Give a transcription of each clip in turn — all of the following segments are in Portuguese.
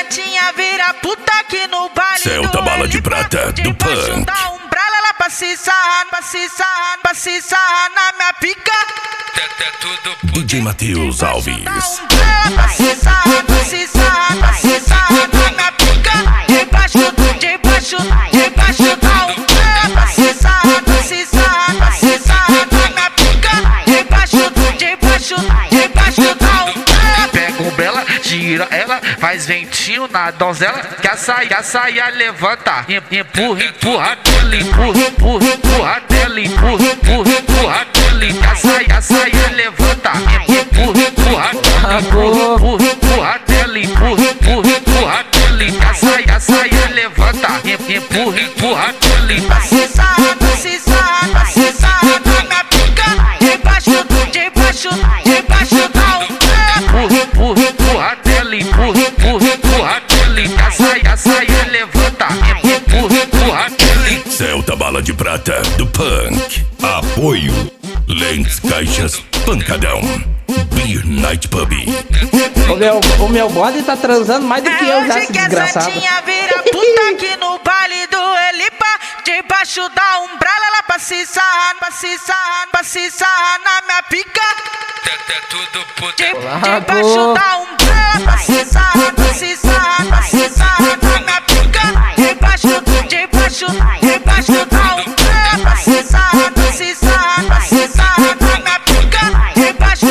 santinha vira puta aqui no baile. Celta Bala de Prata do Punk. Da umbrella ela pra se sarrar na minha pica. DJ Matheus Alves. Da umbrella pra se sarrar na minha pica. Debaixo da umbrella pra se sarrar na minha pica. Debaixo da umbrella. Pega umbrella, gira ela, faz ventinho na donzela, que a saia levanta, empurra dela, empurra dela, empurra dela, que a saia levanta, empurra dela, empurra dela, que a saia levanta, empurra dela. Pra se sarrar na minha pica. Debaixo da umbrella. Empurra dela, empurra dela, que a saia levanta, empurra dela. Celta Bala de Prata do Punk. Apoio Lentes Caixas Pancadão. Beer Night Pub. O meu bode tá transando mais do que eu já, esse que a desgraçado. santinha vira puta aqui no baile do Elipa. Debaixo da umbrella ela pra se sarrar na minha pica. Debaixo da umbrella pra se sarrar na minha pica. Debaixo da umbrella pra se sarrar na minha pica. Debaixo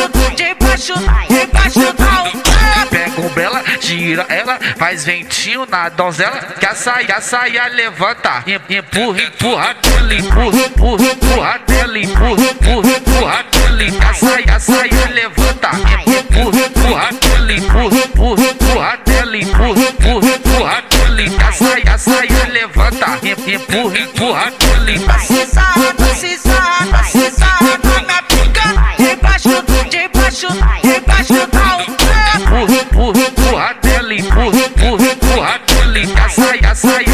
da umbrella. Pega umbrella, gira ela, faz ventinho na donzela, que a saia levanta, empurra dela, empurra dela, empurra dela, que a saia levanta, empurra dela, empurra dela, empurra dela, que a saia levanta, empurra dela. Pra se sarrar na minha pica. Debaixo da umbrella. Empurra dela, empurra dela, que a saia